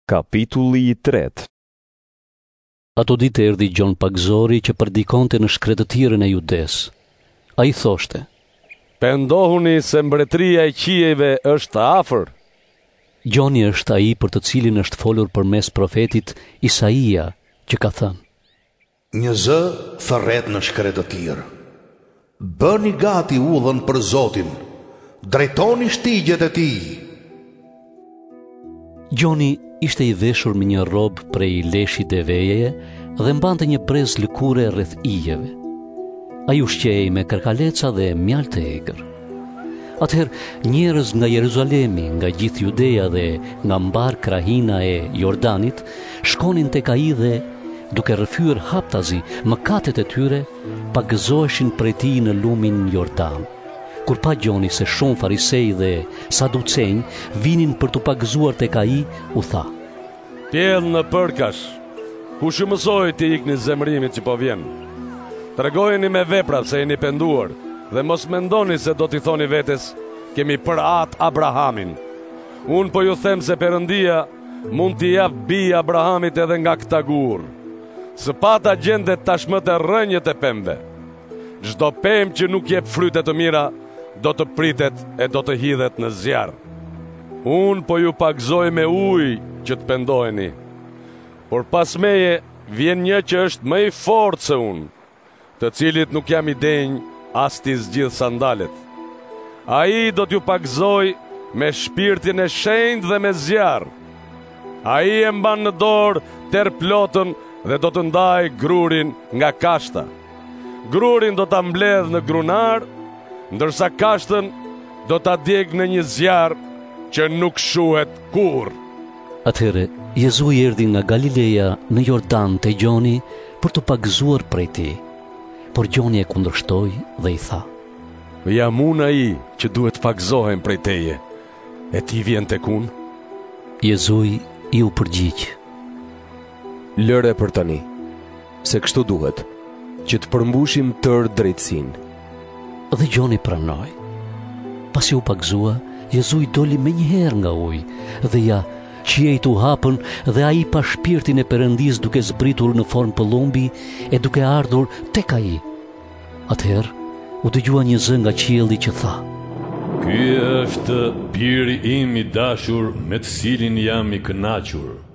Kapitulli i 3. Ato ditë erdhi Gjon Pagëzori që përdikonte në shkretëtirën e Judes. Ai thoshte: Pendohuni se mbretëria e qiejve është afër. Gjoni është ai për të cilin është folur përmes profetit Isaia, që ka thënë: Një zë thërret në shkretëtirë. Bëni gati udhën për Zotin, drejtoni shtigjet e tij. Gjoni ishte i veshur me një robë prej leshit e vejeje dhe mbante një brez lëkure rreth ijeve. Ai ushqej me kërkaleca dhe mjalë të egër. Atëherë njerëz nga Jeruzalemi, nga gjithë Judeja dhe nga mbar krahina e Jordanit shkonin tek ai dhe duke rrëfyer haptazi mëkatet e tyre, pagëzoheshin prej tij në lumin Jordan. Kur pa Gjoni se shumë farisej dhe saducenj vinin për të pagëzuar tek ai, u tha: Pjell në përkash, kush ju mësoi të ikni zemrimit që po vjen? Tregojeni me vepra se jeni penduar dhe mos mendoni se do t'i thoni vetes, kemi për atë Abrahamin. Unë po ju them se Perëndia mund t'i jap bij Abrahamit edhe nga këta gur. Së pata gjendet tashmë të rrënjët e pemëve. Çdo pemë që nuk jep fryte të mira, do të pritet e do të hidhet në zjarr. Unë po ju pagëzoj me ujë që të pendoheni. Por pas meje vjen një që është më i fortë se unë, të cilit nuk jam i denj as t'i zgjidh sandalet. Ai do t'ju pagëzoj me shpirtin e shenjtë dhe me zjarr. Ai e mban në dorë terplotën dhe do të ndaj grurin nga kashta. Grurin do ta mbledh në grunar, ndërsa kashtën do ta djeg në një zjarr që nuk shuhet kurrë. Atëherë Jezu i erdhi nga Galileja në Jordan te Gjoni për të pagëzuar prej tij. Por Gjoni e kundërshtoi dhe i tha: Jam unë ai që duhet pagëzohem prej teje. E ti vjen tek unë? Jezu i u përgjigj: Lëre për tani, se kështu duhet, që të përmbushim tërë drejtësinë. Dhe Gjoni pranoi. Pasi u pagëzua, Jezu i doli menjëherë nga ujë dhe ja qiejt u hapën dhe ai pa shpirtin e Perëndis duke zbritur në formë pëllumbi e duke ardhur tek ai. Atëherë u dëgjua një zë nga qielli që tha: Ky është biri im i dashur, me të cilin jam i kënaqur.